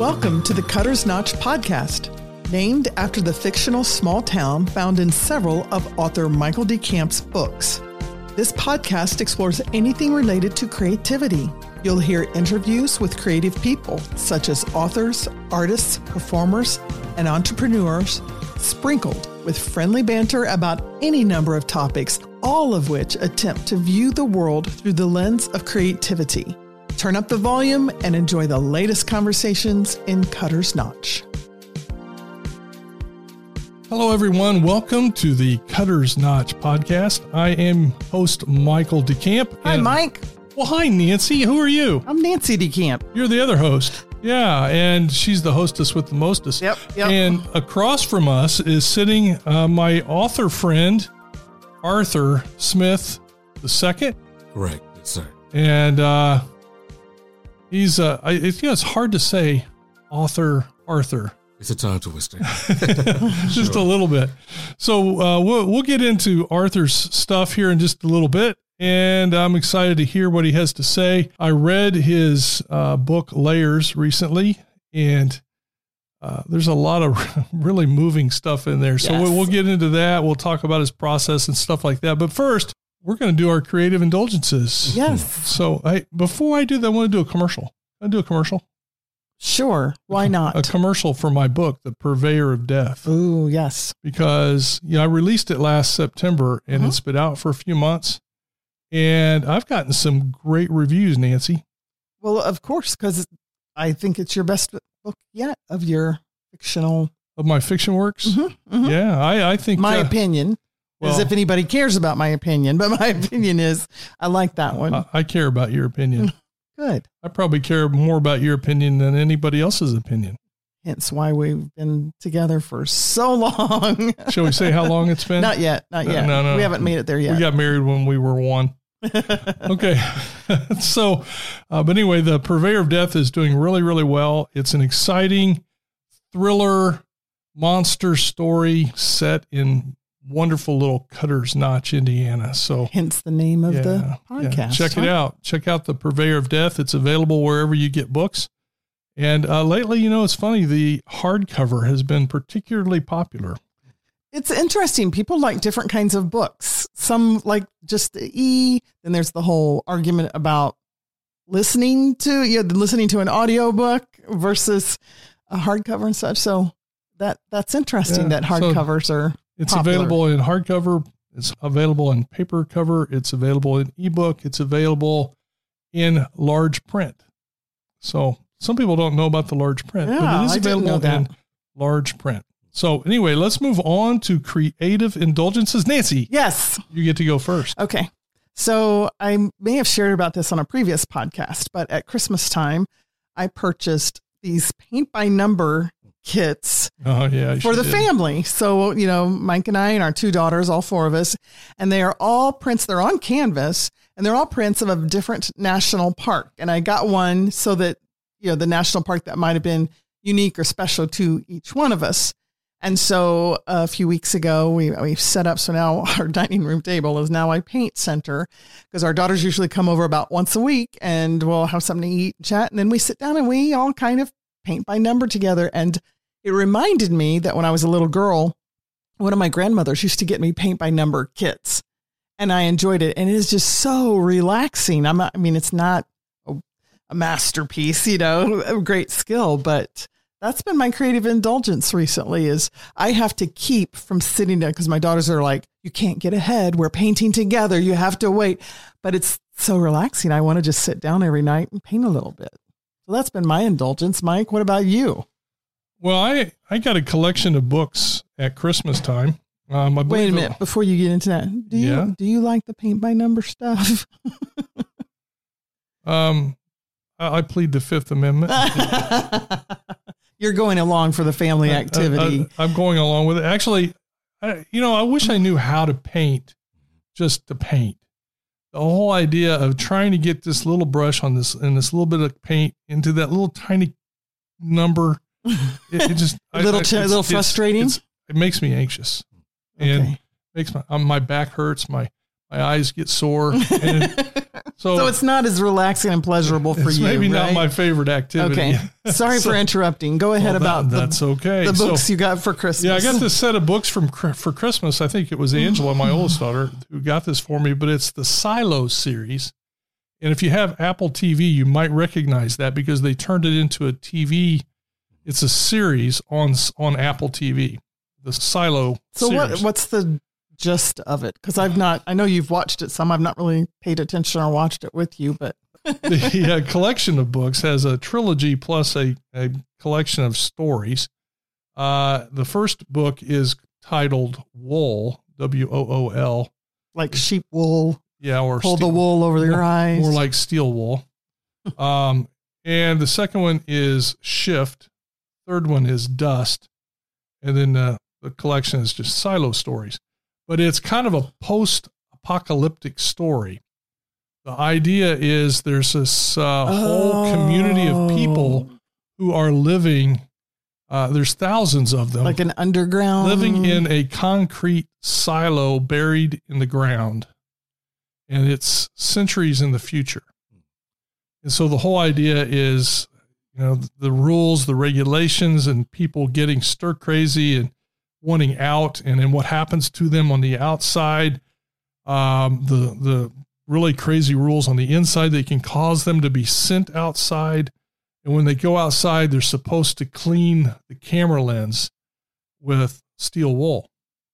Welcome to the Cutter's Notch podcast, named after the fictional small town found in several of author Michael DeCamp's books. This podcast explores anything related to creativity. You'll hear interviews with creative people, such as authors, artists, performers, and entrepreneurs, sprinkled with friendly banter about any number of topics, all of which attempt to view the world through the lens of creativity. Turn up the volume and enjoy the latest conversations in Cutter's Notch. Hello, everyone. Welcome to the Cutter's Notch podcast. I am host Michael DeCamp. Hi, Mike. Well, hi, Nancy. Who are you? I'm Nancy DeCamp. You're the other host. Yeah, and she's the hostess with the mostest. Yep. And across from us is sitting my author friend, Arthur Smith II. Correct, yes, sir. And he's, it's hard to say author Arthur. It's a tongue twister. Just a little bit. So we'll get into Arthur's stuff here in just a little bit. And I'm excited to hear what he has to say. I read his book, Layers, recently, and there's a lot of really moving stuff in there. So Yes. we'll get into that. We'll talk about his process and stuff like that. But first, we're going to do our creative indulgences. Yes. So before I do that, I want to do a commercial. I'll do a commercial. Sure. Why not? A commercial for my book, The Purveyor of Death. Ooh, yes. Because I released it last September, and it's been out for a few months. And I've gotten some great reviews, Nancy. Well, of course, because I think it's your best book yet of your fictional. Of my fiction works? Yeah, I think. My opinion, as if anybody cares about my opinion, but my opinion is I like that one. I care about your opinion. Good. I probably care more about your opinion than anybody else's opinion. Hence why we've been together for so long. Shall we say how long it's been? Not yet. No. We haven't made it there yet. We got married when we were one. Okay. So, but anyway, The Purveyor of Death is doing really, really well. It's an exciting thriller monster story set in wonderful little Cutter's Notch, Indiana. So hence the name of the podcast. Yeah. Check it out. Check out The Purveyor of Death. It's available wherever you get books. And lately, it's funny, the hardcover has been particularly popular. It's interesting. People like different kinds of books. Some like just the then there's the whole argument about listening to an audiobook versus a hardcover and such. So that's interesting that hardcovers are It's popular. available in hardcover. It's available in paper cover. It's available in ebook. It's available in large print. So some people don't know about the large print, but it is available in large print. So anyway, let's move on to creative indulgences. Nancy. Yes. You get to go first. Okay. So I may have shared about this on a previous podcast, but at Christmas time, I purchased these paint by number kits for the family. So, Mike and I and our two daughters, all four of us, and they are all prints. They're on canvas and they're all prints of a different national park. And I got one so that, the national park that might've been unique or special to each one of us. And so a few weeks ago, we set up. So now our dining room table is now a paint center because our daughters usually come over about once a week and we'll have something to eat and chat. And then we sit down and we all kind of paint by number together. And it reminded me that when I was a little girl, one of my grandmothers used to get me paint by number kits and I enjoyed it. And it is just so relaxing. It's not a masterpiece, a great skill, but that's been my creative indulgence recently is I have to keep from sitting there because my daughters are like, you can't get ahead. We're painting together. You have to wait. But it's so relaxing. I want to just sit down every night and paint a little bit. So that's been my indulgence. Mike, what about you? Well, I got a collection of books at Christmas time. Wait a minute before you get into that. Do you like the paint by number stuff? I plead the Fifth Amendment. You're going along for the family activity. I'm going along with it. Actually, I wish I knew how to paint just to paint. The whole idea of trying to get this little brush on this and this little bit of paint into that little tiny number, it just a little frustrating. It makes me anxious, and makes my back hurts. My My eyes get sore. And so it's not as relaxing and pleasurable for you. Maybe right? not my favorite activity. Okay. Sorry for interrupting. Go ahead about that's okay. The books you got for Christmas. Yeah, I got this set of books for Christmas. I think it was Angela, my oldest daughter, who got this for me, but it's the Silo series. And if you have Apple TV, you might recognize that because they turned it into a TV. It's a series on Apple TV, the Silo series. So what's the gist of it? Because I know you've watched it some. I've not really paid attention or watched it with you, but. The collection of books has a trilogy plus a collection of stories. The first book is titled Wool, Wool. Like sheep wool. Yeah, or pull the wool over your eyes. More like steel wool. And the second one is Shift. Third one is Dust. And then the collection is just Silo stories. But it's kind of a post-apocalyptic story. The idea is there's this whole community of people who are living, there's thousands of them. Like an underground. Living in a concrete silo buried in the ground. And it's centuries in the future. And so the whole idea is, the rules, the regulations, and people getting stir crazy and wanting out, and then what happens to them on the outside, the really crazy rules on the inside that can cause them to be sent outside. And when they go outside, they're supposed to clean the camera lens with steel wool.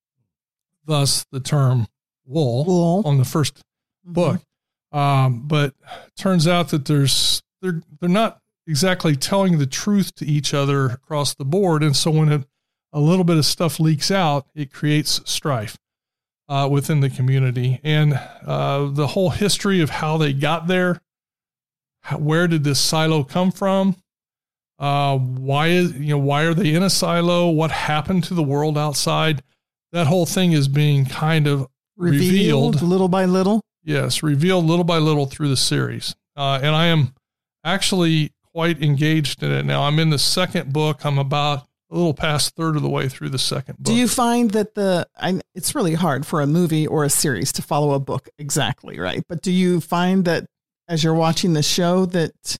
Thus the term wool. On the first book. But it turns out that they're not exactly telling the truth to each other across the board. And so when a little bit of stuff leaks out, it creates strife within the community. And the whole history of how they got there, where did this silo come from? Why are they in a silo? What happened to the world outside? That whole thing is being kind of revealed little by little. Yes, revealed little by little through the series. And I am actually quite engaged in it now. I'm in the second book. I'm about a little past third of the way through the second book. Do you find that it's really hard for a movie or a series to follow a book exactly, right? But do you find that as you're watching the show that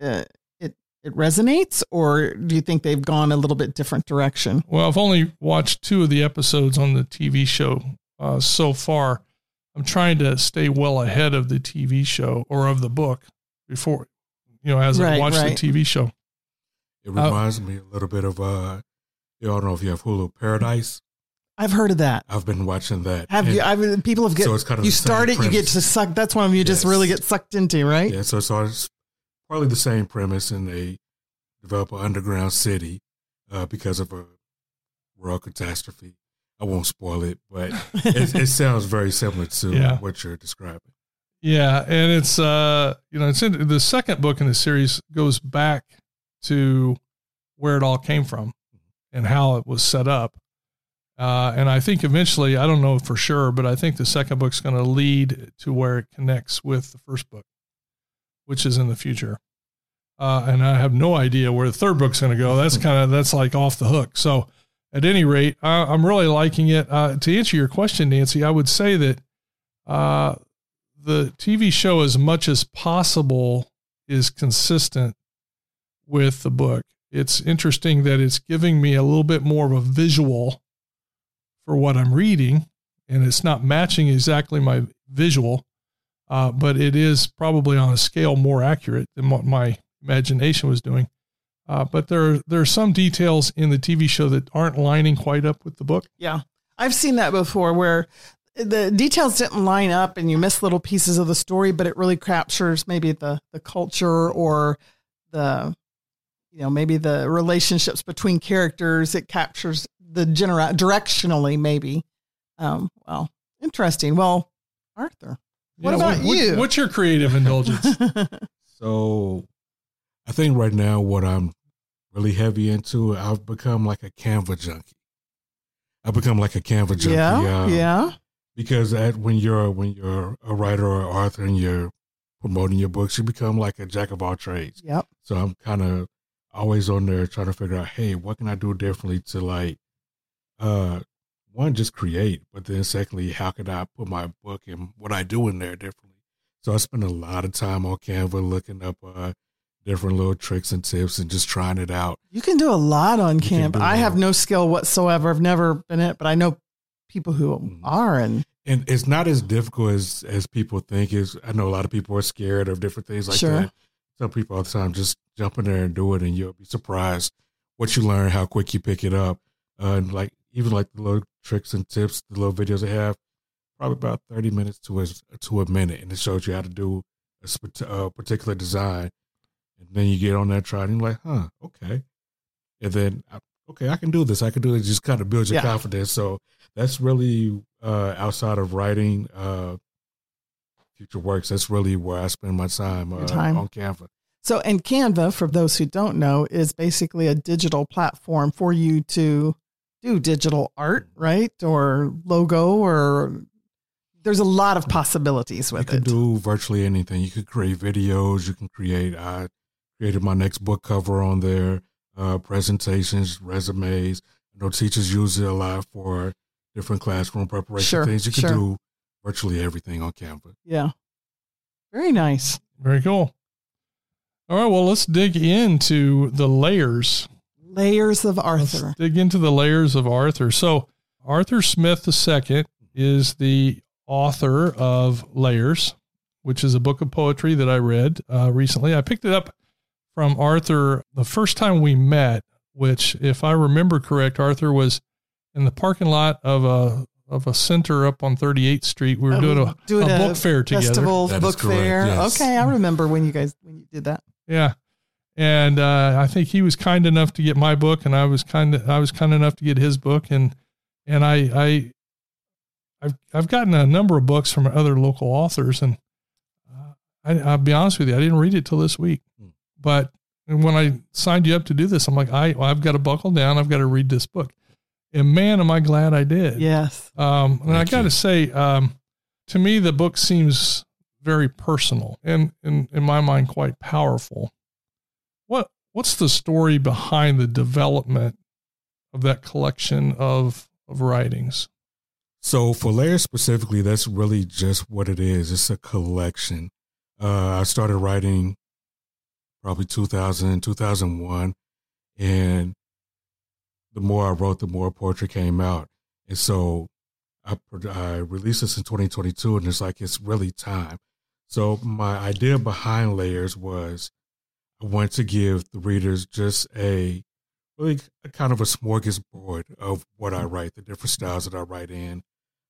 it resonates, or do you think they've gone a little bit different direction? Well, I've only watched 2 of the episodes on the TV show so far. I'm trying to stay well ahead of the TV show or of the book before, as I watch the TV show. It reminds me a little bit of, I don't know if you have Hulu, Paradise. I've heard of that. I've been watching that. Have you? People have so it's kind of you start it, premise. You get to suck. That's one you just really get sucked into, right? Yeah. So it's probably the same premise, and they develop an underground city because of a world catastrophe. I won't spoil it, but it sounds very similar to what you're describing. Yeah, and it's it's in the second book in the series goes back to where it all came from and how it was set up. And I think eventually, I don't know for sure, but I think the second book's going to lead to where it connects with the first book, which is in the future. And I have no idea where the third book's going to go. That's like off the hook. So at any rate, I'm really liking it. To answer your question, Nancy, I would say that the TV show, as much as possible, is consistent with the book. It's interesting that it's giving me a little bit more of a visual for what I'm reading, and it's not matching exactly my visual, but it is probably on a scale more accurate than what my imagination was doing. But there are some details in the TV show that aren't lining quite up with the book. Yeah, I've seen that before where the details didn't line up and you miss little pieces of the story, but it really captures maybe the culture or maybe the relationships between characters. It captures the directionally, maybe. Well, interesting. Well, Arthur, what about you? What's your creative indulgence? So I think right now what I'm really heavy into, I've become like a Canva junkie. Yeah. Because when you're a writer or author and you're promoting your books, you become like a jack of all trades. Yep. So I'm kind of always on there trying to figure out, hey, what can I do differently to one, just create, but then secondly, how could I put my book and what I do in there differently? So I spend a lot of time on Canva looking up different little tricks and tips and just trying it out. You can do a lot on Canva. I have no skill whatsoever. I've never been in it, but I know people who are. And it's not as difficult as people think. I know a lot of people are scared of different things like that. Some people all the time just jump in there and do it, and you'll be surprised what you learn, how quick you pick it up. And even the little tricks and tips, the little videos they have, probably about 30 minutes to a minute, and it shows you how to do a particular design. And then you get on that try, and you're like, okay. And then, okay, I can do this. I can do it. Just kind of build your confidence. So that's really outside of writing future works. That's really where I spend my time on Canva. So, and Canva, for those who don't know, is basically a digital platform for you to do digital art, right? Or logo, or there's a lot of possibilities with it. You can do virtually anything. You can create videos. You can create, I created my next book cover on there, presentations, resumes. I know teachers use it a lot for different classroom preparation things. You can do virtually everything on Canva. Yeah. Very nice. Very cool. All right, well, let's dig into the layers. Layers of Arthur. Let's dig into the layers of Arthur. So Arthur Smith II is the author of Layers, which is a book of poetry that I read recently. I picked it up from Arthur the first time we met, which, if I remember correct, Arthur was in the parking lot of a center up on 38th Street. We were doing a book fair together. Festival, book fair. Yes. Okay, I remember when you did that. Yeah. And I think he was kind enough to get my book, and I was kind enough to get his book, and I've gotten a number of books from other local authors, and I'll be honest with you, I didn't read it till this week. But when I signed you up to do this, I'm like, I've got to buckle down. I've got to read this book, and man, am I glad I did. Yes. And I got to say, to me, the book seems very personal and in my mind, quite powerful. What's the story behind the development of that collection of writings? So for Layers specifically, that's really just what it is. It's a collection. I started writing probably 2000, 2001. And the more I wrote, the more poetry came out. And so I released this in 2022, and it's really time. So my idea behind Layers was I wanted to give the readers just a kind of a smorgasbord of what I write, the different styles that I write in,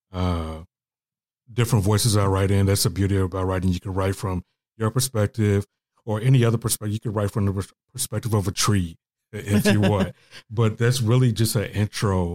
different voices I write in. That's the beauty about writing. You can write from your perspective or any other perspective. You can write from the perspective of a tree if you want. But that's really just an intro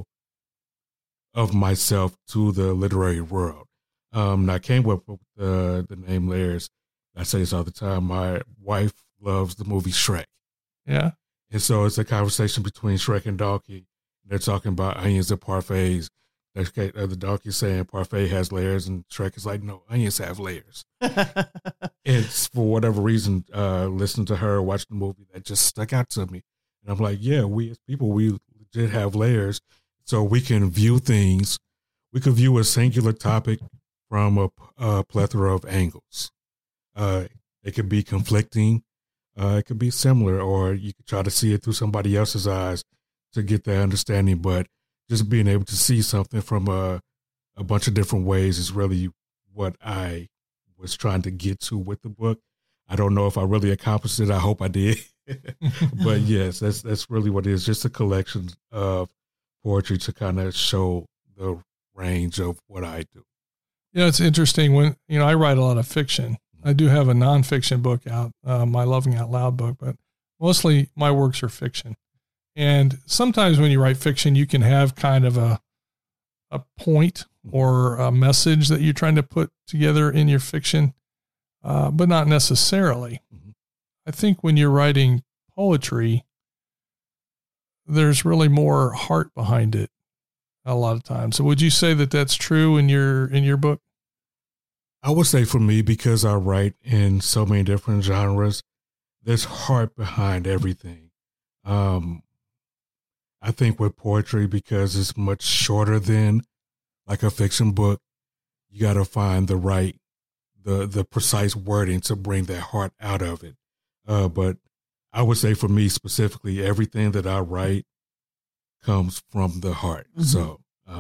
of myself to the literary world. I came up with the name Layers. I say this all the time. My wife loves the movie Shrek. Yeah. And so it's a conversation between Shrek and Donkey. They're talking about onions and parfaits. The donkey's saying parfait has layers, and Shrek is like, no, onions have layers. And for whatever reason, listening to her, watching the movie, that just stuck out to me. And I'm like, yeah, we as people, we legit have layers. So we can view things. We could view a singular topic from a plethora of angles. It could be conflicting. It could be similar, or you could try to see it through somebody else's eyes to get that understanding. But just being able to see something from a bunch of different ways is really what I was trying to get to with the book. I don't know if I really accomplished it. I hope I did. But yes, that's really what it is. Just a collection of poetry to kind of show the range of what I do. It's interesting when, I write a lot of fiction. I do have a nonfiction book out, my Loving Out Loud book, but mostly my works are fiction. And sometimes when you write fiction, you can have kind of a point or a message that you're trying to put together in your fiction, but not necessarily. Mm-hmm. I think when you're writing poetry, there's really more heart behind it a lot of times. So would you say that that's true in your book? I would say for me, because I write in so many different genres, there's heart behind everything. I I think with poetry, because it's much shorter than like a fiction book, you got to find the right, the precise wording to bring that heart out of it. But I would say for me specifically, everything that I write comes from the heart. Mm-hmm. So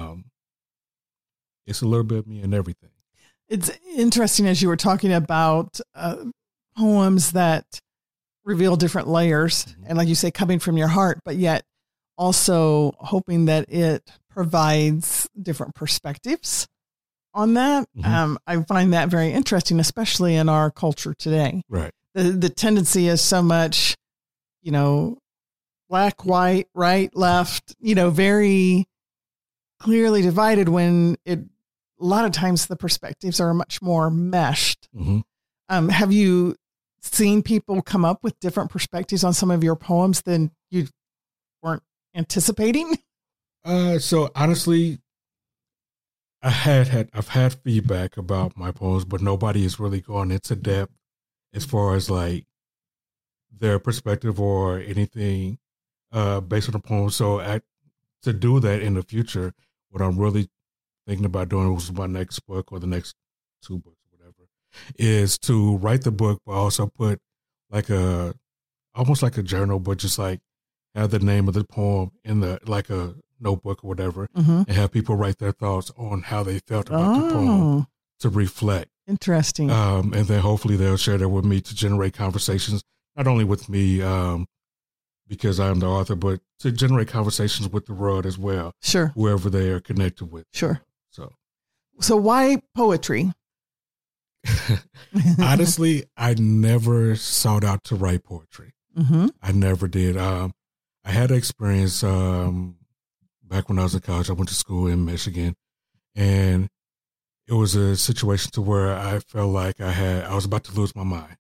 it's a little bit of me and everything. It's interesting as you were talking about poems that reveal different layers, mm-hmm. and like you say, coming from your heart, but yet also hoping that it provides different perspectives on that. Mm-hmm. I find that very interesting, especially in our culture today. Right. The tendency is so much, black, white, right, left, very clearly divided, when a lot of times the perspectives are much more meshed. Mm-hmm. Have you seen people come up with different perspectives on some of your poems than you weren't anticipating? So honestly, I've had feedback about my poems, but nobody has really gone into depth as far as like their perspective or anything based on the poem. So to do that in the future, what I'm really thinking about doing, was my next book or the next 2 books, or whatever, is to write the book, but also put like almost like a journal, but just like have the name of the poem in like a notebook or whatever, mm-hmm. and have people write their thoughts on how they felt about the poem to reflect. Interesting. And then hopefully they'll share that with me to generate conversations, not only with me, because I'm the author, but to generate conversations with the world as well. Sure. Whoever they are connected with. Sure. So why poetry? Honestly, I never sought out to write poetry. Mm-hmm. I never did. I had an experience back when I was in college. I went to school in Michigan, and it was a situation to where I felt like I was about to lose my mind.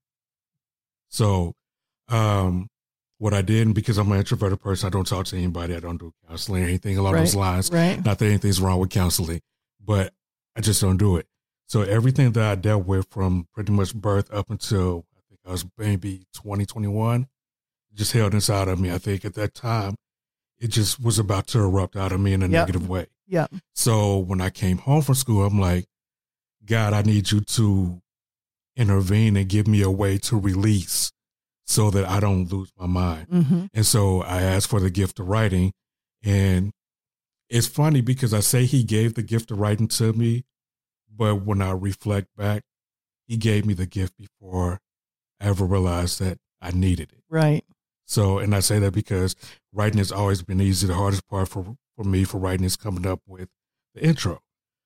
So what I did, and because I'm an introverted person, I don't talk to anybody. I don't do counseling or anything along those lines. Right. Not that anything's wrong with counseling, but I just don't do it. So everything that I dealt with from pretty much birth up until I think I was maybe 2021, just held inside of me. I think at that time, it just was about to erupt out of me in a negative way. Yeah. So when I came home from school, I'm like, God, I need you to intervene and give me a way to release so that I don't lose my mind. Mm-hmm. And so I asked for the gift of writing. And it's funny because I say he gave the gift of writing to me, but when I reflect back, he gave me the gift before I ever realized that I needed it. Right. So, and I say that because writing has always been easy. The hardest part for me for writing is coming up with the intro.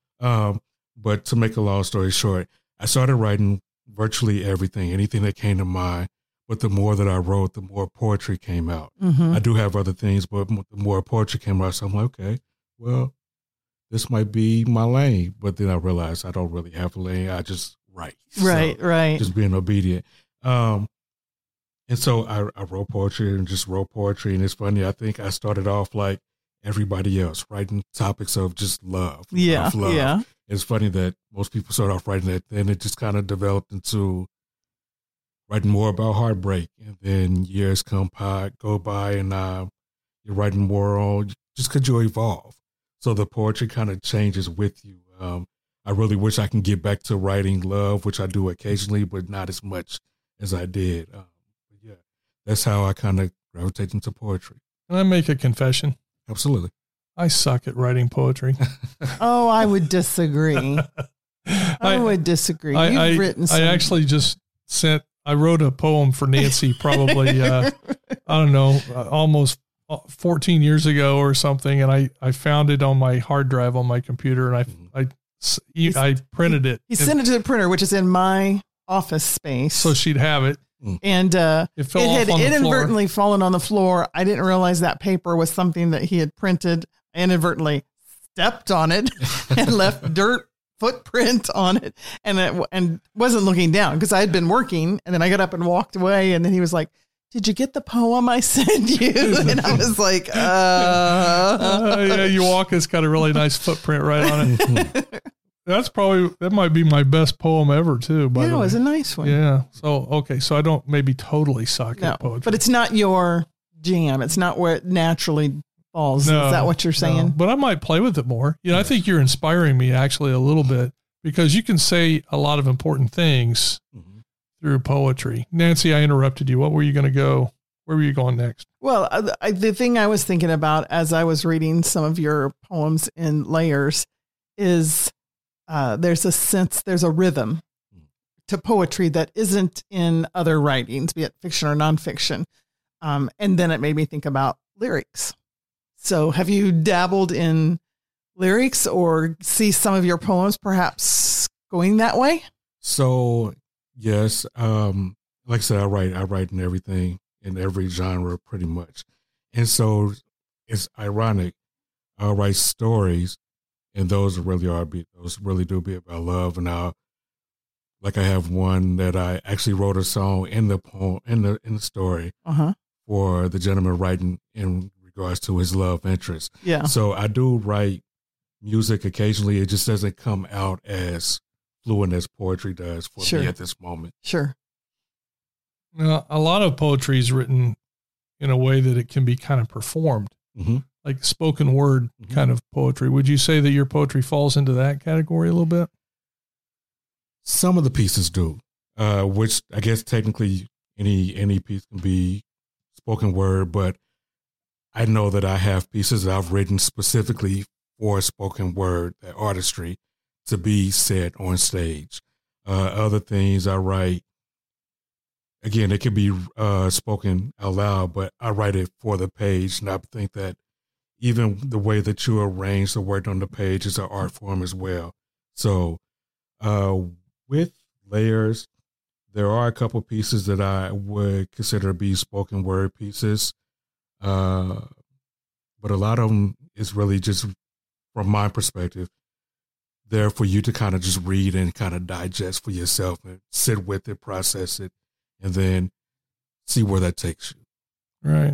But to make a long story short, I started writing virtually everything, anything that came to mind. But the more that I wrote, the more poetry came out. Mm-hmm. I do have other things, but the more poetry came out, so I'm like, okay, well, this might be my lane. But then I realized I don't really have a lane. I just write. Right. Just being obedient. And so I wrote poetry and just wrote poetry. And it's funny, I think I started off like everybody else, writing topics of just love. Yeah. Love. Yeah. It's funny that most people start off writing that, then it just kind of developed into writing more about heartbreak. And then years go by and you're writing more on, just because you evolve. So the poetry kind of changes with you. I really wish I can get back to writing love, which I do occasionally, but not as much as I did. Yeah, that's how I kind of gravitate into poetry. Can I make a confession? Absolutely. I suck at writing poetry. Oh, I would disagree. I would disagree. You've written some. I actually just I wrote a poem for Nancy probably, I don't know, almost 14 years ago or something. And I found it on my hard drive on my computer, and I printed it. He sent it to the printer, which is in my office space. So she'd have it. And it had inadvertently fallen on the floor. I didn't realize that paper was something that he had printed. I inadvertently stepped on it and left dirt footprint on it, and wasn't looking down because I had been working. And then I got up and walked away. And then he was like, "Did you get the poem I sent you?" And I was like, yeah, Yuaka's got a really nice footprint right on it. That might be my best poem ever too. Yeah, it was a nice one. Yeah. So, okay. So I don't maybe totally suck at poetry. But it's not your jam. It's not where it naturally Falls. Is that what you're saying? No, but I might play with it more. I think you're inspiring me actually a little bit, because you can say a lot of important things through poetry. Nancy, I interrupted you. What were you going to go? Where were you going next? Well, the thing I was thinking about as I was reading some of your poems in layers is there's a sense, there's a rhythm to poetry that isn't in other writings, be it fiction or nonfiction. And then it made me think about lyrics. So have you dabbled in lyrics or see some of your poems perhaps going that way? So, yes, like I said, I write in everything, in every genre pretty much. And so it's ironic. I'll write stories, and those really do be about love. And I have one that I actually wrote a song in the poem, in the story for the gentleman writing in regards to his love interest. Yeah. So I do write music occasionally. It just doesn't come out as fluent as poetry does for me at this moment. Sure. Now, a lot of poetry is written in a way that it can be kind of performed, like spoken word kind of poetry. Would you say that your poetry falls into that category a little bit? Some of the pieces do, which I guess technically any piece can be spoken word, but I know that I have pieces that I've written specifically for spoken word, that artistry, to be said on stage. Other things I write, again, it could be spoken out loud, but I write it for the page. And I think that even the way that you arrange the word on the page is an art form as well. So with layers, there are a couple pieces that I would consider to be spoken word pieces. But a lot of them is really just, from my perspective, there for you to kind of just read and kind of digest for yourself and sit with it, process it, and then see where that takes you. Right.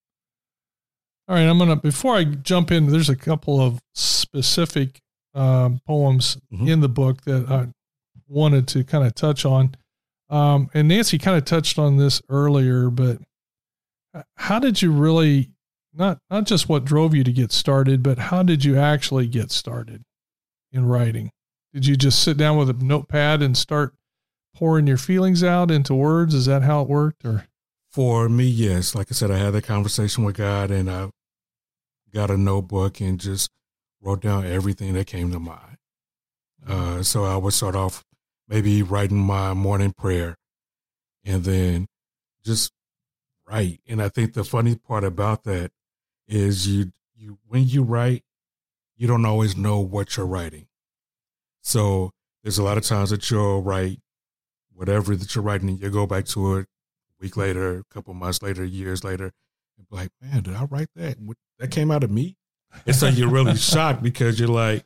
All right. Before I jump in, there's a couple of specific poems in the book that I wanted to kind of touch on. And Nancy kind of touched on this earlier, but how did you really, not just what drove you to get started, but how did you actually get started in writing? Did you just sit down with a notepad and start pouring your feelings out into words? Is that how it worked? Or for me, yes. Like I said, I had that conversation with God, and I got a notebook and just wrote down everything that came to mind. So I would start off maybe writing my morning prayer, and then just write. And I think the funny part about that is you when you write, you don't always know what you're writing. So there's a lot of times that you'll write whatever that you're writing, and you go back to it a week later, a couple months later, years later, and be like, man, did I write that? That came out of me? And so you're really shocked, because you're like,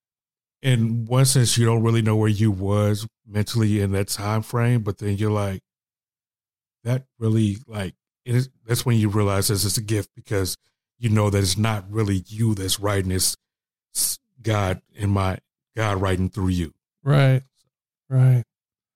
in one sense, you don't really know where you was mentally in that time frame, but then you're like, that really, like, that's when you realize this is a gift, because you know that it's not really you that's writing, it's God writing through you. Right. Right.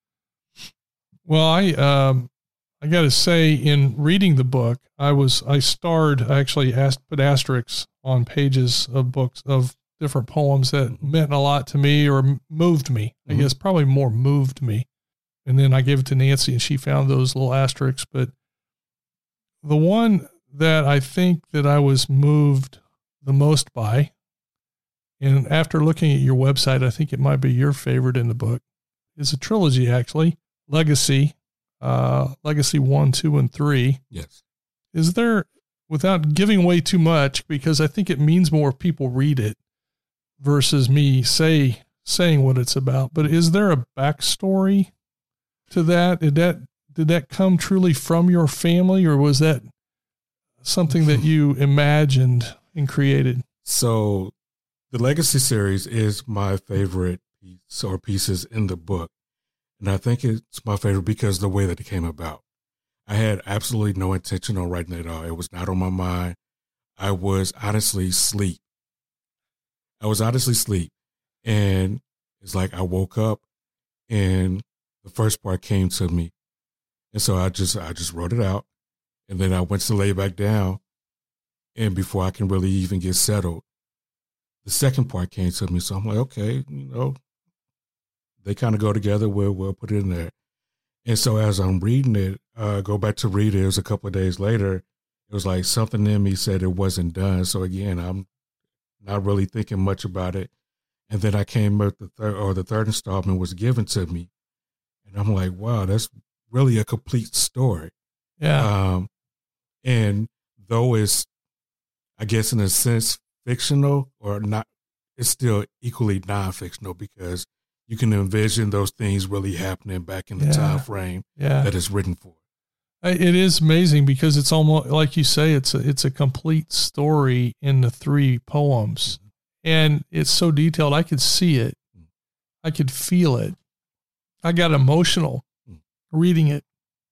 Well, I got to say, in reading the book, I actually put asterisks on pages of books of different poems that meant a lot to me or moved me. I guess probably more moved me. And then I gave it to Nancy, and she found those little asterisks. But the one that I think that I was moved the most by, and after looking at your website, I think it might be your favorite in the book, is a trilogy, actually. Legacy 1, 2, and 3. Yes. Is there, without giving away too much, because I think it means more if people read it versus me saying what it's about, but is there a backstory to that? Did that come truly from your family, or was that something that you imagined and created? So the Legacy series is my favorite piece or pieces in the book. And I think it's my favorite because of the way that it came about. I had absolutely no intention on writing it at all. It was not on my mind. I was honestly asleep. And it's like I woke up and the first part came to me. And so I just wrote it out. And then I went to lay back down. And before I can really even get settled, the second part came to me. So I'm like, okay, they kind of go together. We'll put it in there. And so as I'm reading it, go back to read it. It was a couple of days later. It was like something in me said it wasn't done. So again, I'm not really thinking much about it. And then I came up the third installment was given to me. And I'm like, wow, that's really a complete story. Yeah. And though it's, I guess in a sense, fictional or not, it's still equally non-fictional because you can envision those things really happening back in the time frame that it's written for. It is amazing because it's almost like you say, it's a complete story in the 3 poems. And it's so detailed. I could see it. I could feel it. I got emotional reading it.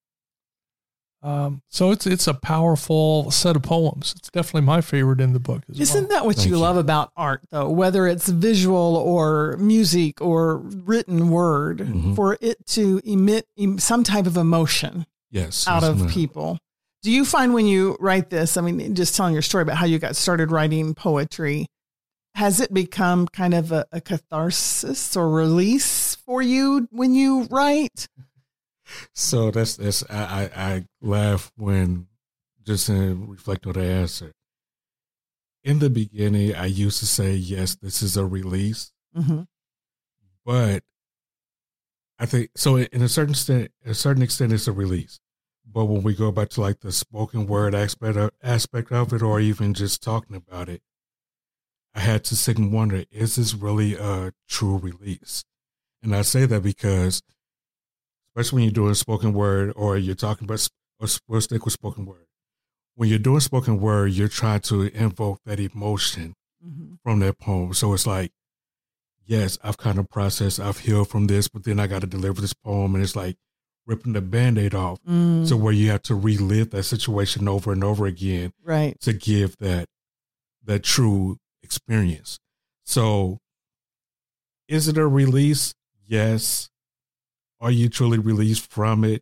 So it's a powerful set of poems. It's definitely my favorite in the book as Isn't that what you love about art, though? Whether it's visual or music or written word, for it to emit some type of emotion out of people. Do you find when you write this, I mean, just telling your story about how you got started writing poetry, has it become kind of a catharsis or release for you when you write? So that's I laugh when just reflect on the answer. In the beginning, I used to say, yes, this is a release. But I think so in a certain extent, it's a release. But when we go back to like the spoken word aspect of it, or even just talking about it, I had to sit and wonder, is this really a true release? And I say that because, especially when you're doing spoken word or you're talking about, we'll stick with spoken word. When you're doing spoken word, you're trying to invoke that emotion from that poem. So it's like, yes, I've kind of processed, I've healed from this, but then I got to deliver this poem. And it's like ripping the Band-Aid off. So where you have to relive that situation over and over again to give that true experience. So is it a release? Yes. Are you truly released from it?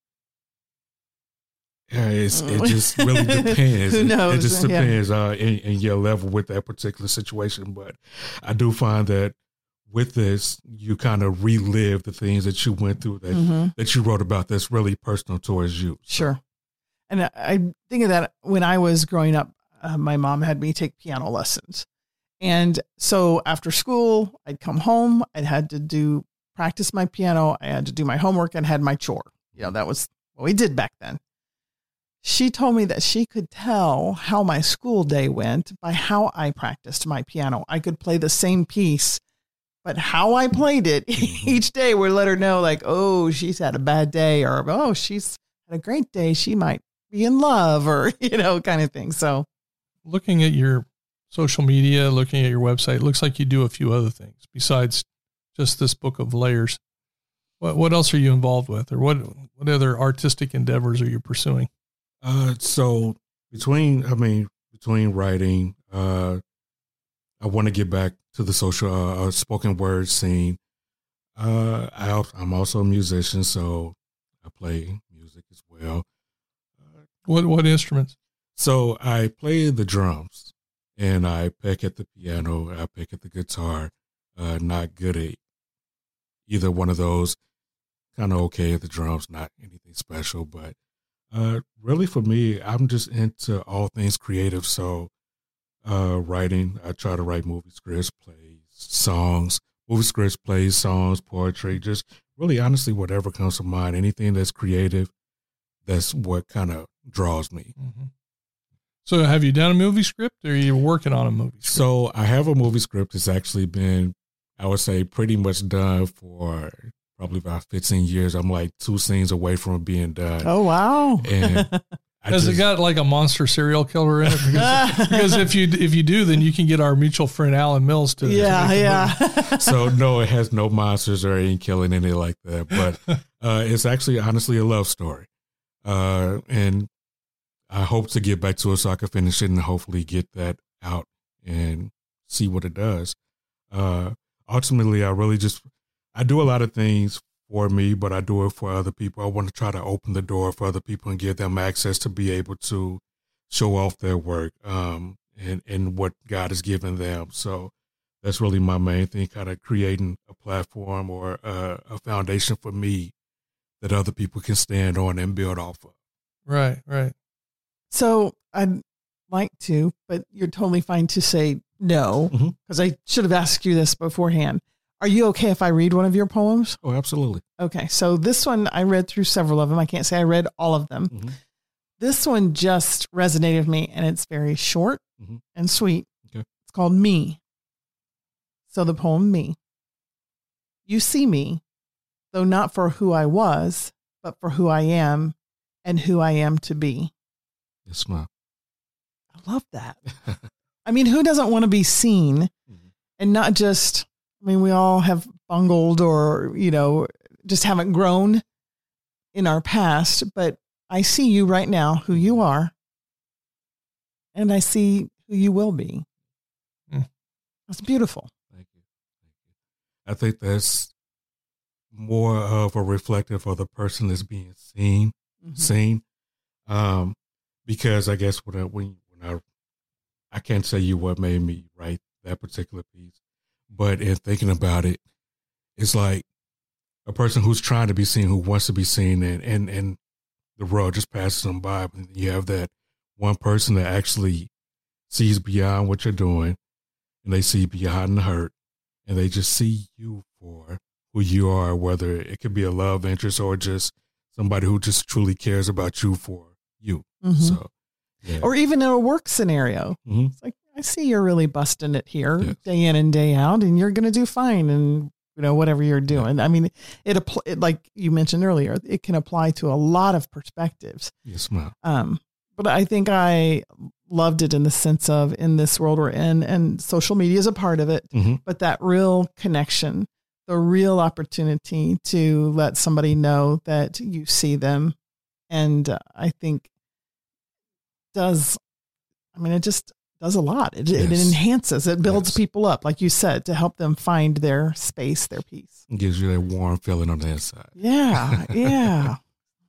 It just really depends. Who knows? It just depends in your level with that particular situation. But I do find that with this, you kind of relive the things that you went through that you wrote about that's really personal towards you. So. Sure. And I think of that when I was growing up, my mom had me take piano lessons. And so after school, I'd come home, I'd had to practice my piano. I had to do my homework and had my chore. That was what we did back then. She told me that she could tell how my school day went by how I practiced my piano. I could play the same piece, but how I played it each day would let her know, like, oh, she's had a bad day, or, oh, she's had a great day. She might be in love, or, kind of thing. So looking at your social media, looking at your website, it looks like you do a few other things besides just this book of layers. What else are you involved with, or what other artistic endeavors are you pursuing? So between writing, I want to get back to the social spoken word scene. I'm also a musician, so I play music as well. What instruments? So I play the drums, and I pick at the piano. I pick at the guitar. Not good at either one of those. Kind of okay at the drums, not anything special, but really for me, I'm just into all things creative. So writing, I try to write movie scripts, plays, songs, poetry, just really honestly whatever comes to mind. Anything that's creative, that's what kind of draws me. So have you done a movie script, or are you working on a movie script? So I have a movie script. It's actually been, I would say, pretty much done for probably about 15 years. I'm like 2 scenes away from it being done. Oh, wow. And Has it got like a monster serial killer in it? Because if you do, then you can get our mutual friend Alan Mills to. Yeah. So no, it has no monsters or any killing, anything like that. But it's actually honestly a love story. And I hope to get back to it so I can finish it and hopefully get that out and see what it does. Ultimately, I do a lot of things for me, but I do it for other people. I want to try to open the door for other people and give them access to be able to show off their work and what God has given them. So that's really my main thing, kind of creating a platform or a foundation for me that other people can stand on and build off of. Right, right. So I'd like to, but you're totally fine to say no, because I should have asked you this beforehand. Are you okay if I read one of your poems? Oh, absolutely. Okay. So this one, I read through several of them. I can't say I read all of them. This one just resonated with me, and it's very short and sweet. Okay. It's called Me. So the poem, Me. You see me, though not for who I was, but for who I am and who I am to be. Yes, ma'am. I love that. I mean, who doesn't want to be seen and not just, I mean, we all have bungled or, just haven't grown in our past, but I see you right now, who you are, and I see who you will be. That's beautiful. Thank you. I think that's more of a reflective of the person that's being seen, because I guess when I can't tell you what made me write that particular piece, but in thinking about it, it's like a person who's trying to be seen, who wants to be seen, and the world just passes them by. But you have that one person that actually sees beyond what you're doing, and they see beyond the hurt, and they just see you for who you are, whether it could be a love interest or just somebody who just truly cares about you for you. So, yeah. Or even in a work scenario. It's like, I see you're really busting it here day in and day out, and you're going to do fine. And, whatever you're doing. I mean, it like you mentioned earlier, it can apply to a lot of perspectives. Yes, ma'am. But I think I loved it in the sense of, in this world we're in, and social media is a part of it, but that real connection, the real opportunity to let somebody know that you see them. And I think it just does a lot. It enhances, it builds people up, like you said, to help them find their space, their peace. It gives you that warm feeling on the inside. Yeah.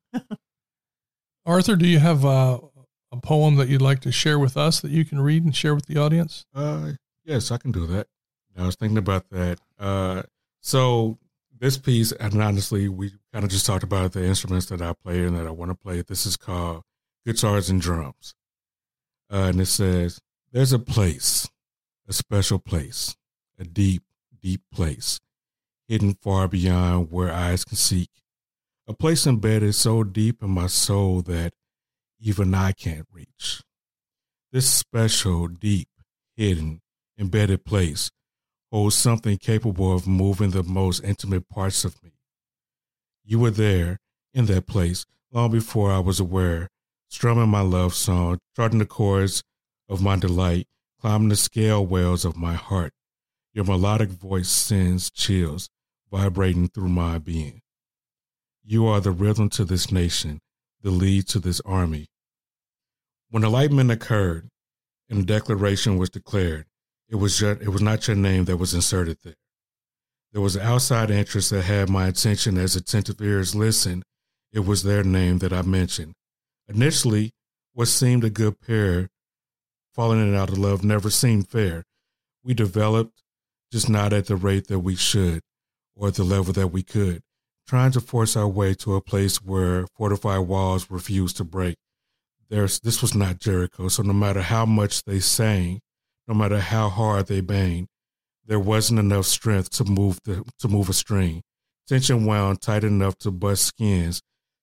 Arthur, do you have a poem that you'd like to share with us that you can read and share with the audience? Yes, I can do that. I was thinking about that. So this piece, and honestly, we kind of just talked about the instruments that I play and that I want to play. This is called Guitars and Drums. And it says, there's a place, a special place, a deep, deep place, hidden far beyond where eyes can seek. A place embedded so deep in my soul that even I can't reach. This special, deep, hidden, embedded place holds something capable of moving the most intimate parts of me. You were there, in that place, long before I was aware, strumming my love song, charting the chords of my delight, climbing the scale wells of my heart. Your melodic voice sends chills, vibrating through my being. You are the rhythm to this nation, the lead to this army. When enlightenment occurred and the declaration was declared, it was not your name that was inserted there. There was an outside interest that had my attention as attentive ears listened. It was their name that I mentioned. Initially, what seemed a good pair, falling in and out of love, never seemed fair. We developed, just not at the rate that we should, or at the level that we could, trying to force our way to a place where fortified walls refused to break. This was not Jericho, so no matter how much they sang, no matter how hard they banged, there wasn't enough strength to move a string. Tension wound tight enough to bust skins.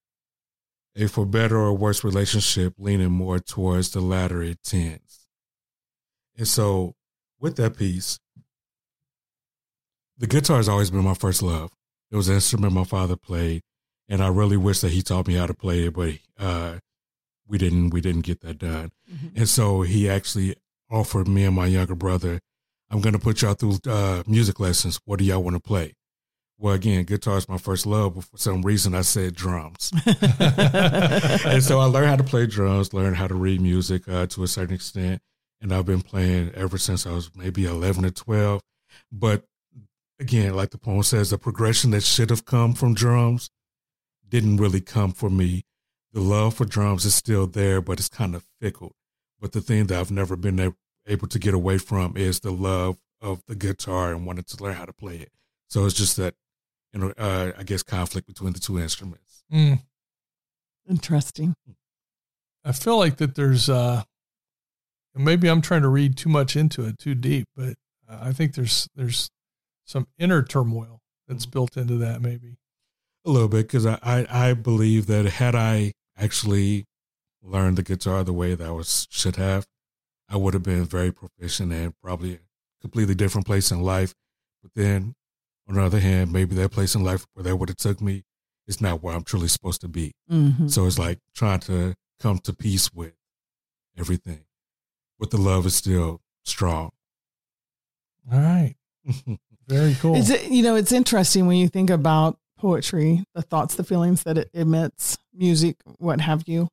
A for better or worse relationship leaning more towards the latter it tends. And so with that piece, the guitar has always been my first love. It was an instrument my father played, and I really wish that he taught me how to play it, but we didn't get that done. And so he actually offered me and my younger brother, I'm going to put y'all through music lessons. What do y'all want to play? Well, again, guitar is my first love, but for some reason I said drums. And so I learned how to play drums, learned how to read music to a certain extent, and I've been playing ever since I was maybe 11 or 12. But again, like the poem says, the progression that should have come from drums didn't really come for me. The love for drums is still there, but it's kind of fickle. But the thing that I've never been able to get away from is the love of the guitar and wanting to learn how to play it. So it's just that, I guess, conflict between the two instruments. Interesting. I feel like that there's, maybe I'm trying to read too much into it, too deep, but I think there's some inner turmoil that's built into that, maybe. A little bit, because I believe that had I actually learned the guitar the way that I should have, I would have been very proficient and probably a completely different place in life. But then, on the other hand, maybe that place in life where that would have took me is not where I'm truly supposed to be. Mm-hmm. So it's like trying to come to peace with everything. But the love is still strong. All right. Very cool. It's interesting when you think about poetry, the thoughts, the feelings that it emits, music, what have you.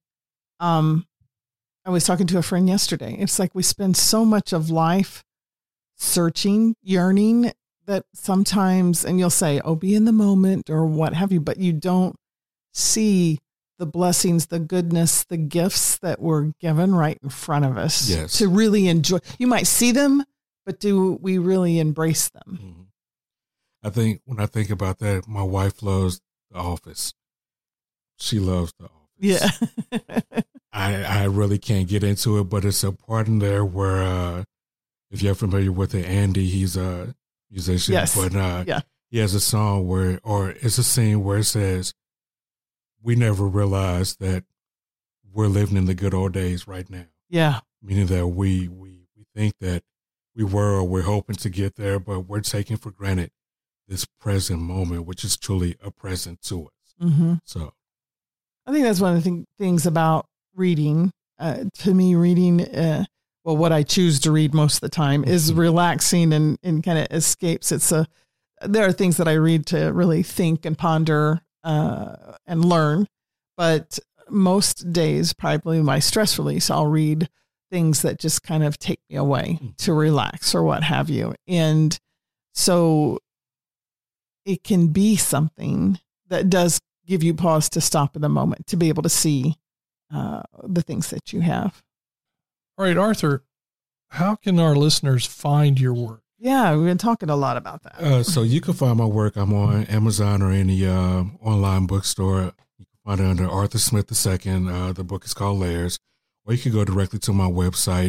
I was talking to a friend yesterday. It's like we spend so much of life searching, yearning, that sometimes, and you'll say, oh, be in the moment or what have you, but you don't see the blessings, the goodness, the gifts that were given right in front of us to really enjoy. You might see them, but do we really embrace them? Mm-hmm. I think when I think about that, my wife loves The Office. She loves The Office. Yeah. I really can't get into it, but it's a part in there where, if you're familiar with it, Andy, he's a musician, but he has a song it's a scene where it says, we never realized that we're living in the good old days right now. Yeah. Meaning that we think that we were, or we're hoping to get there, but we're taking for granted this present moment, which is truly a present to us. Mm-hmm. So I think that's one of the things about reading. To me, reading, what I choose to read most of the time is relaxing and kind of escapes. There are things that I read to really think and ponder and learn, but most days, probably my stress release, I'll read things that just kind of take me away to relax or what have you. And so it can be something that does give you pause to stop in the moment, to be able to see the things that you have. All right, Arthur, how can our listeners find your work? Yeah, we've been talking a lot about that. So you can find my work. I'm on Amazon or any online bookstore. You can find it under Arthur Smith II. The book is called Layers. Or you can go directly to my website,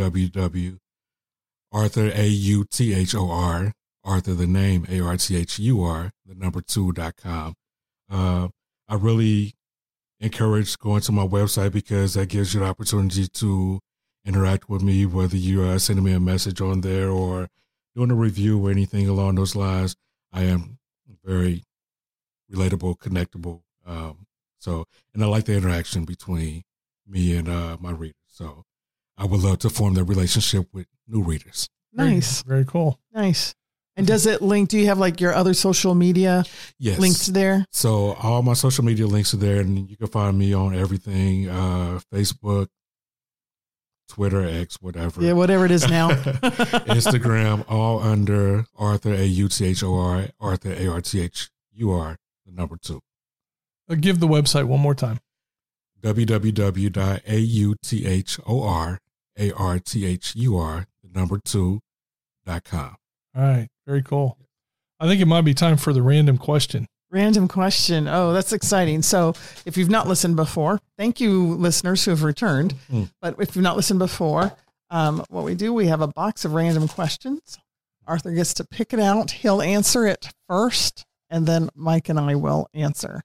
www.AuthorAuthor, Arthur the name, ARTHUR, the number 2.com. I really encourage going to my website because that gives you the opportunity to interact with me, whether you're sending me a message on there or doing a review or anything along those lines. I am very relatable, connectable. And I like the interaction between me and my readers. So I would love to form that relationship with new readers. Nice. Very cool. Nice. And does it link? Do you have like your other social media links there? So all my social media links are there, and you can find me on everything, Facebook, Twitter, X, whatever. Yeah, whatever it is now. Instagram, all under Arthur, AUTHOR, Arthur, ARTHUR, the number 2. Give the website one more time. www.AUTHOR, ARTHUR, the number 2.com. All right. Very cool. I think it might be time for the random question. Random question. Oh, that's exciting. So if you've not listened before, thank you, listeners who have returned. But if you've not listened before, what we do, we have a box of random questions. Arthur gets to pick it out. He'll answer it first, and then Mike and I will answer.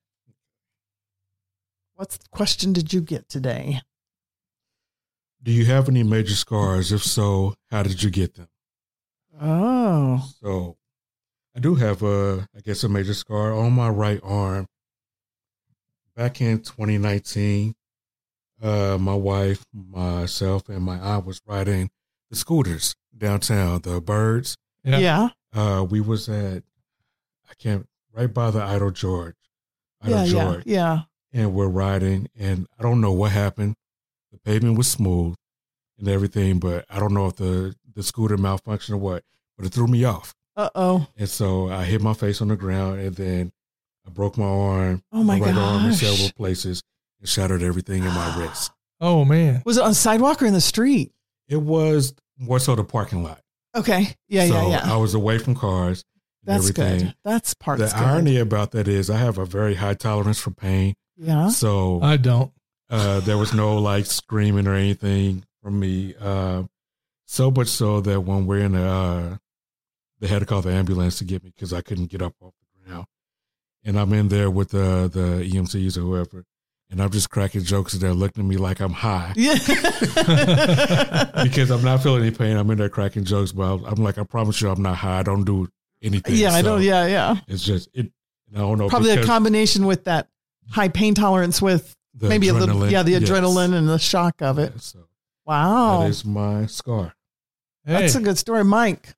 What question did you get today? Do you have any major scars? If so, how did you get them? Oh. So I do have a major scar on my right arm. Back in 2019, my wife, myself, and my aunt was riding the scooters downtown, the Birds. Yeah. We was at, right by the Idle George. Yeah. And we're riding, and I don't know what happened. The pavement was smooth and everything, but I don't know if the scooter malfunctioned or what, but it threw me off. Uh-oh. And so I hit my face on the ground, and then I broke my arm. Oh, my right arm in gosh. several places and shattered everything in my wrist. Oh, man. Was it on the sidewalk or in the street? It was more so the parking lot. Okay. Yeah, so yeah. I was away from cars. That's everything. good. That's part The of good. irony about that is I have a very high tolerance for pain. Yeah. So I don't. there was no like screaming or anything from me. So much so that when we're in they had to call the ambulance to get me because I couldn't get up off the ground. And I'm in there with the EMCs or whoever. And I'm just cracking jokes and they're looking at me like I'm high. Yeah. Because I'm not feeling any pain. I'm in there cracking jokes, but I'm like, I promise you I'm not high. I don't do anything. Yeah, I don't. Yeah, yeah. It's just, I don't know. Probably a combination with that high pain tolerance with maybe adrenaline. a little, the adrenaline and the shock of it. Yeah, so Wow. that is my scar. Hey, That's a good story. Mike.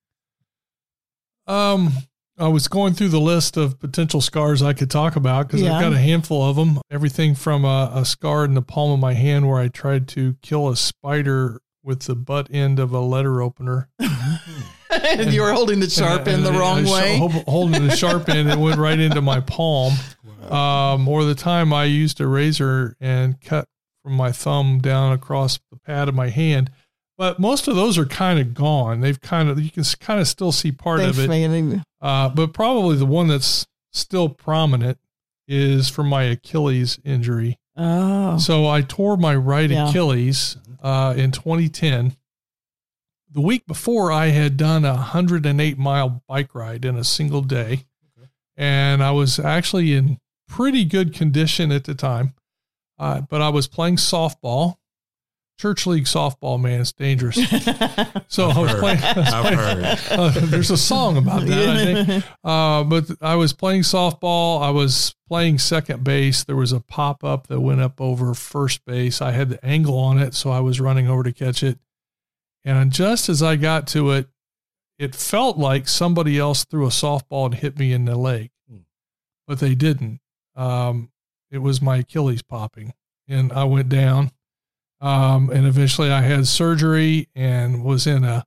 I was going through the list of potential scars I could talk about because I've got a handful of them. Everything from a scar in the palm of my hand where I tried to kill a spider with the butt end of a letter opener. And you were holding the sharp end the wrong way. Holding the sharp end, it went right into my palm. Or the time I used a razor and cut from my thumb down across the pad of my hand. But most of those are kind of gone. You can kind of still see part of it. But probably the one that's still prominent is from my Achilles injury. Oh. So I tore my right Achilles in 2010. The week before, I had done a 108-mile bike ride in a single day. Okay. And I was actually in pretty good condition at the time. But I was playing softball. Church league softball, man, it's dangerous. So I was playing. I've heard. There's a song about that, I think. But I was playing softball. I was playing second base. There was a pop up that went up over first base. I had the angle on it, so I was running over to catch it. And just as I got to it, it felt like somebody else threw a softball and hit me in the leg, but they didn't. It was my Achilles popping, and I went down. And eventually I had surgery and was in a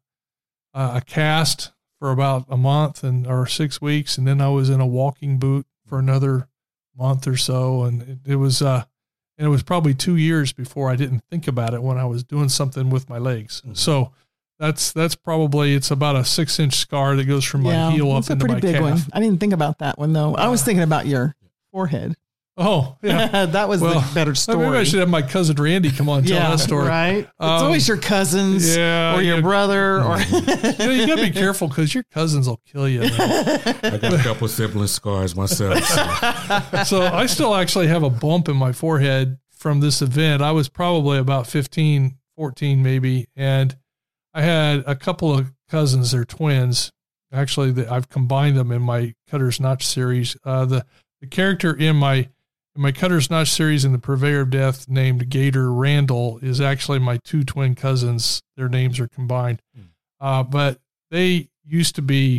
cast for about a month or 6 weeks. And then I was in a walking boot for another month or so. And it was probably 2 years before I didn't think about it when I was doing something with my legs. Mm-hmm. So that's probably, it's about a 6-inch scar that goes from my heel up into my calf. That's a pretty big one. I didn't think about that one though. I was thinking about your forehead. Oh, yeah. That was the better story. Maybe I should have my cousin Randy come on and tell that story. Right. It's always your cousins or your brother. Or you got to be careful because your cousins will kill you. I got a couple of sibling scars myself. So I still actually have a bump in my forehead from this event. I was probably about 15, 14 maybe. And I had a couple of cousins, they're twins. Actually, I've combined them in my Cutter's Notch series. The character in my Cutter's Notch series in the Purveyor of Death named Gator Randall is actually my two twin cousins. Their names are combined. But they used to be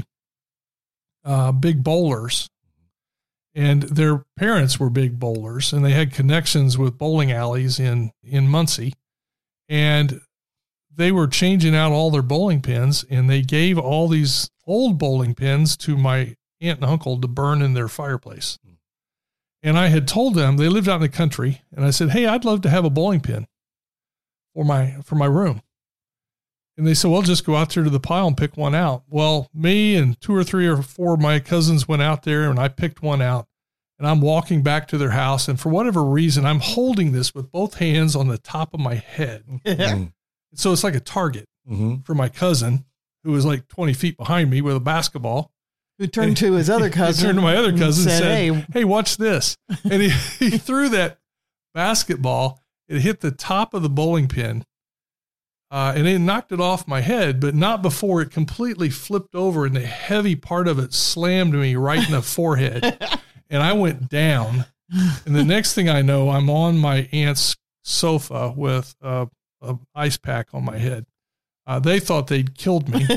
big bowlers, and their parents were big bowlers, and they had connections with bowling alleys in Muncie. And they were changing out all their bowling pins, and they gave all these old bowling pins to my aunt and uncle to burn in their fireplace. And I had told them, they lived out in the country, and I said, hey, I'd love to have a bowling pin for my room. And they said, well, just go out there to the pile and pick one out. Well, me and 2 or 3 or 4 of my cousins went out there, and I picked one out. And I'm walking back to their house, and for whatever reason, I'm holding this with both hands on the top of my head. So it's like a target for my cousin, who was like 20 feet behind me with a basketball. Who turned to his other cousin. He turned to my other cousin and said, hey, watch this. And he threw that basketball. It hit the top of the bowling pin. And it knocked it off my head, but not before it completely flipped over and the heavy part of it slammed me right in the forehead. And I went down. And the next thing I know, I'm on my aunt's sofa with a ice pack on my head. They thought they'd killed me.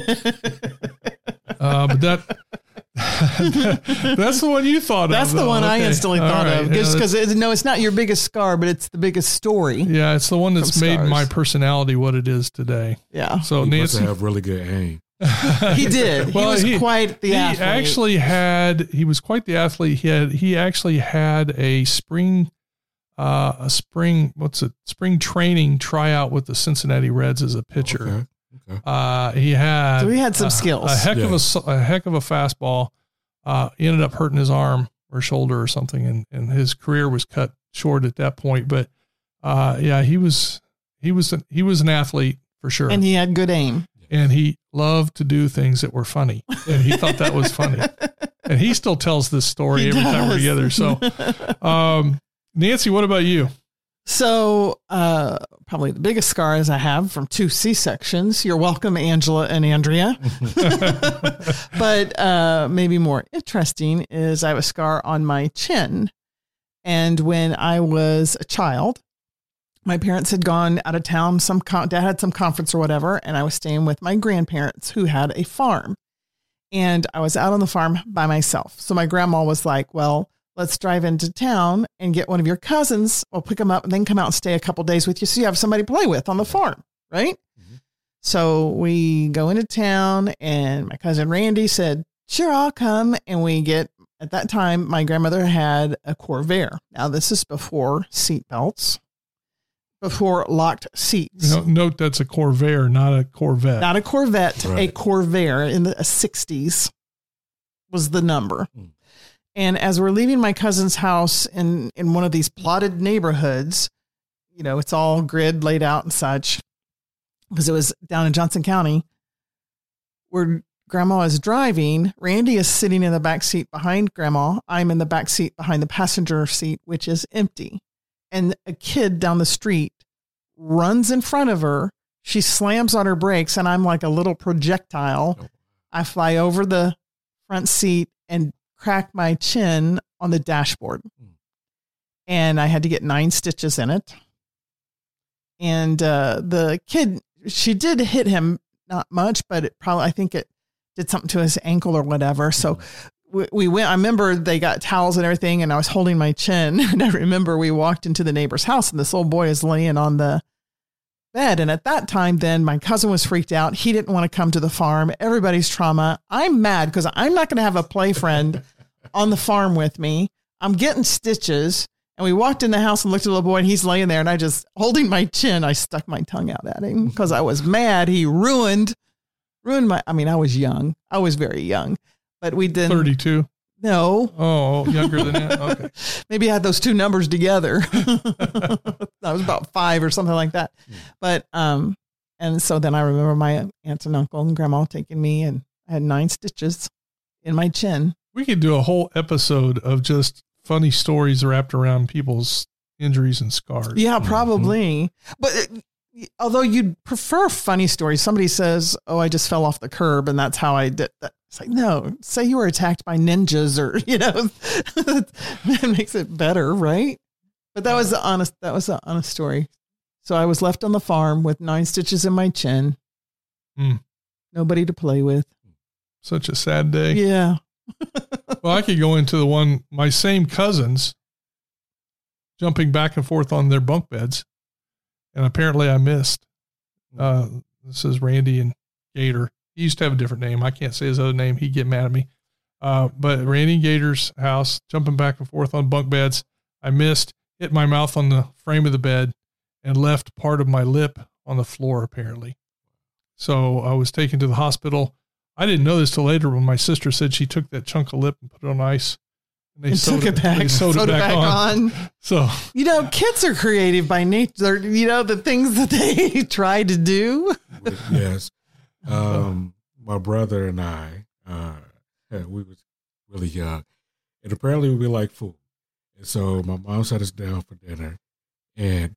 But that's the one you thought of. That's the one I instantly thought of. Because it's not your biggest scar, but it's the biggest story. Yeah, it's the one that's made my personality what it is today. Yeah. So he Nancy must have really good aim. He did. Well, he was quite the athlete. He was quite the athlete. He actually had a spring spring training tryout with the Cincinnati Reds as a pitcher. Okay. He had some skills. A heck of a fastball. He ended up hurting his arm or shoulder or something, and his career was cut short at that point. But he was an athlete for sure, and he had good aim, and he loved to do things that were funny, and he thought that was funny. And he still tells this story every time we're together. So, Nancy, what about you? So, probably the biggest scars I have from 2 C-sections. You're welcome, Angela and Andrea. But maybe more interesting is I have a scar on my chin. And when I was a child, my parents had gone out of town. Dad had some conference or whatever, and I was staying with my grandparents who had a farm. And I was out on the farm by myself. So my grandma was like, well, let's drive into town and get one of your cousins. We'll pick them up and then come out and stay a couple days with you so you have somebody to play with on the farm, right? Mm-hmm. So we go into town, and my cousin Randy said, sure, I'll come. And we get, at that time, my grandmother had a Corvair. Now, this is before seat belts, before locked seats. Note that's a Corvair, not a Corvette. Not a Corvette, right. A Corvair in the 60s was the number. Mm. And as we're leaving my cousin's house in one of these plotted neighborhoods, it's all grid laid out and such, because it was down in Johnson County, where Grandma is driving. Randy is sitting in the back seat behind Grandma. I'm in the back seat behind the passenger seat, which is empty. And a kid down the street runs in front of her. She slams on her brakes, and I'm like a little projectile. I fly over the front seat and crack my chin on the dashboard. And I had to get 9 stitches in it. And the kid, she did hit him, not much, but I think it did something to his ankle or whatever. So we went, I remember they got towels and everything, and I was holding my chin. And I remember we walked into the neighbor's house, and this little boy is laying on the bed. And at that time, then my cousin was freaked out. He didn't want to come to the farm. Everybody's trauma. I'm mad because I'm not going to have a play friend on the farm with me. I'm getting stitches. And we walked in the house and looked at the little boy, and he's laying there, and I just, holding my chin, I stuck my tongue out at him because I was mad. He ruined I was young. I was very young. But we didn't. 32? No. Oh, younger than that? Okay. Maybe I had those 2 numbers together. I was about 5 or something like that. But, and so then I remember my aunt and uncle and grandma taking me, and I had 9 stitches in my chin. We could do a whole episode of just funny stories wrapped around people's injuries and scars. Yeah, probably. Mm-hmm. But although you'd prefer funny stories, somebody says, oh, I just fell off the curb and that's how I did that. It's like, no, say you were attacked by ninjas, or, that makes it better. Right. But that was the honest story. So I was left on the farm with 9 stitches in my chin. Nobody to play with. Such a sad day. Yeah. Well, I could go into my same cousins jumping back and forth on their bunk beds. And apparently I missed. This is Randy and Gator. He used to have a different name. I can't say his other name. He'd get mad at me. But Randy and Gator's house, jumping back and forth on bunk beds. I missed, hit my mouth on the frame of the bed, and left part of my lip on the floor, apparently. So I was taken to the hospital. I didn't know this till later when my sister said she took that chunk of lip and put it on ice. They sewed it back on. So, kids are creative by nature. The things that they try to do. Yes. My brother and I, we was really young, and apparently we like food. And so my mom sat us down for dinner, the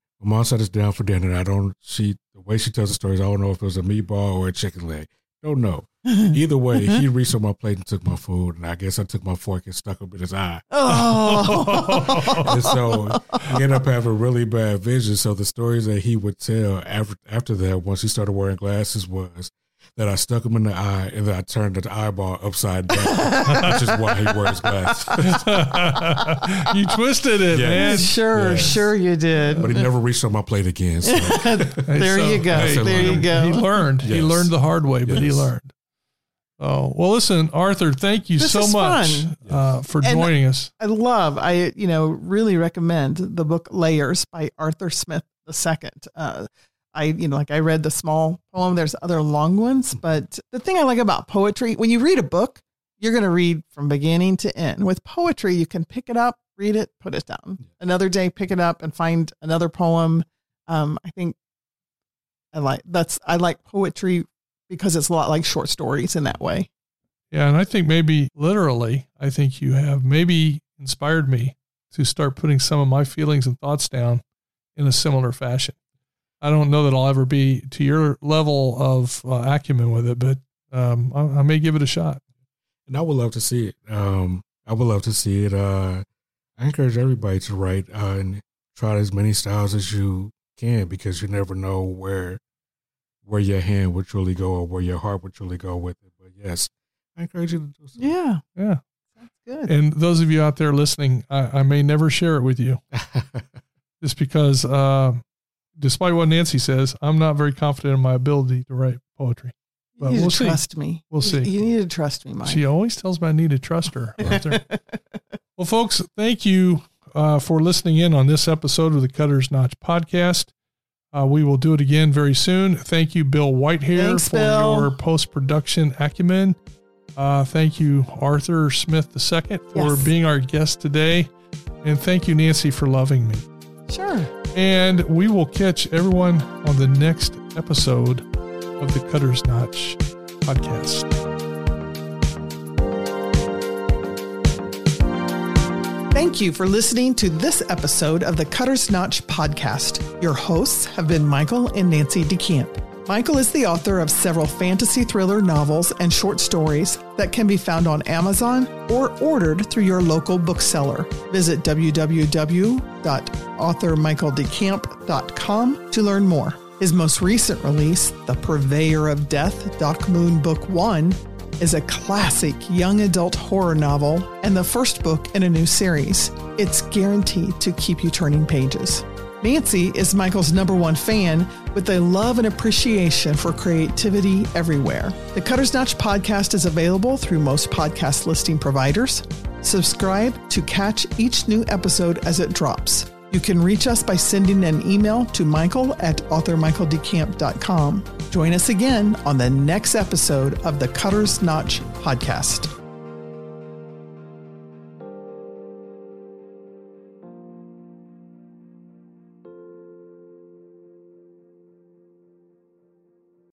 way she tells the stories, I don't know if it was a meatball or a chicken leg. Don't know. Either way, he reached on my plate and took my food, and I guess I took my fork and stuck up in his eye. Oh. And so he ended up having really bad vision. So the stories that he would tell after that, once he started wearing glasses, was that I stuck him in the eye and then I turned the eyeball upside down, which is why he wears glasses. You twisted it, man. Sure you did. But he never reached on my plate again. So. There you go. He learned. Yes. He learned the hard way, but he learned. Oh, well, listen, Arthur, thank you so much for joining us. I really recommend the book Layers by Arthur Smith II. I read the small poem. There's other long ones, but the thing I like about poetry, when you read a book, you're going to read from beginning to end. With poetry, you can pick it up, read it, put it down. Another day, pick it up and find another poem. I think I like poetry because it's a lot like short stories in that way. Yeah. And I think maybe literally, you have maybe inspired me to start putting some of my feelings and thoughts down in a similar fashion. I don't know that I'll ever be to your level of acumen with it, but I may give it a shot. And I would love to see it. I encourage everybody to write and try as many styles as you can, because you never know where your hand would truly go or where your heart would truly go with it. But yes, I encourage you to do so. Yeah. Yeah. That's good. And those of you out there listening, I may never share it with you just because, despite what Nancy says, I'm not very confident in my ability to write poetry. But you need we'll to see. trust me. We'll see. You need to trust me, Mike. She always tells me I need to trust her, Arthur. Well, folks, thank you for listening in on this episode of the Cutter's Notch podcast. We will do it again very soon. Thank you, Bill Whitehair, for your post-production acumen. Thank you, Arthur Smith II, for being our guest today. And thank you, Nancy, for loving me. Sure. And we will catch everyone on the next episode of the Cutter's Notch podcast. Thank you for listening to this episode of the Cutter's Notch podcast. Your hosts have been Michael and Nancy DeCamp. Michael is the author of several fantasy thriller novels and short stories that can be found on Amazon or ordered through your local bookseller. Visit www.authormichaeldecamp.com to learn more. His most recent release, The Purveyor of Death, Dark Moon Book 1, is a classic young adult horror novel and the first book in a new series. It's guaranteed to keep you turning pages. Nancy is Michael's #1 fan with a love and appreciation for creativity everywhere. The Cutter's Notch podcast is available through most podcast listing providers. Subscribe to catch each new episode as it drops. You can reach us by sending an email to michael@authormichaeldecamp.com. Join us again on the next episode of the Cutter's Notch podcast.